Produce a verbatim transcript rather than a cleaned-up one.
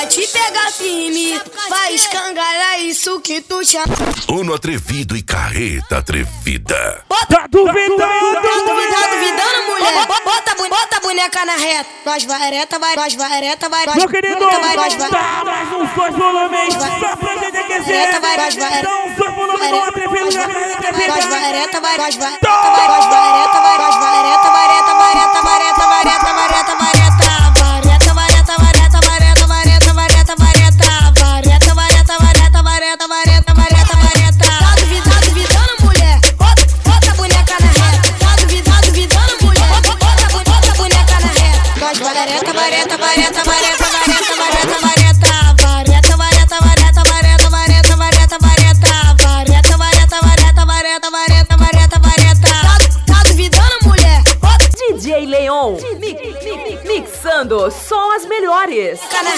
vai te pegar firme, vai escangalhar isso que tu chama. Uno atrevido e carreta atrevida. Tá duvidando, Tá duvidando, duvidando, mulher? Bota, bu- bota a boneca na reta. Nós vai reta, vai, nós vai reta, vai. meu querido, vai, nós vai. dá mais um dois volumes, só pra gente aquecer. Reta, vai, nós vai. Dá um dois volumes no atrevido, Nós na vai carreta reta, atrevida. vai reta, vai, nós vai. Nós vai reta, vai, nós vai reta, vai reta, vai reta, vai reta, vai reta, vai reta, vai reta. Vareta, vareta, vareta, vareta, vareta, vareta, vareta. Vareta, vareta, vareta, vareta, vareta, vareta, vareta. Tá duvidando, duvidando, mulher? Bota, bota a boneca na reta. Tá duvidando, duvidando, mulher? Bota, bota, bota a boneca na reta. Nós vareta, vareta, vareta, vareta, vareta, vareta, vareta. Vareta, vareta, vareta, vareta, vareta, vareta, vareta. Vareta, vareta, vareta, vareta, vareta, vareta, vareta. Tá, tá duvidando, mulher? Bota D J Leon, mi- mi- mixando só as melhores. a boneca na